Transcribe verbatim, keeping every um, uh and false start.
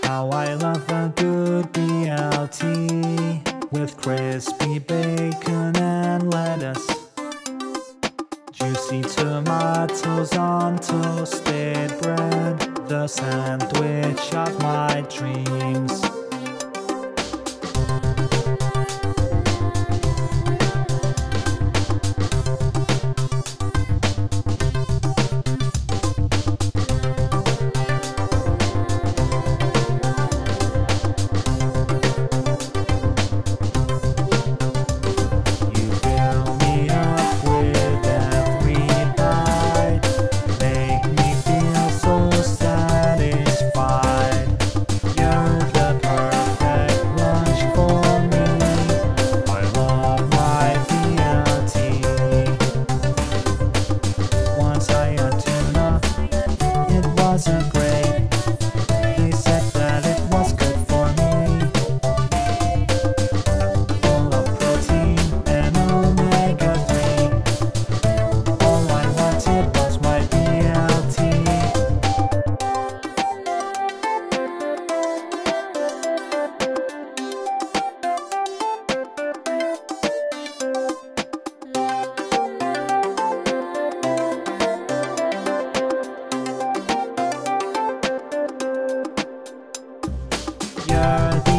How I love a good B L T with crispy bacon and lettuce, juicy tomatoes on toasted bread, the sandwich of my dreams. Wasn't great. They said that it was good for me, full of protein and omega three. All I wanted was my B L T. You're the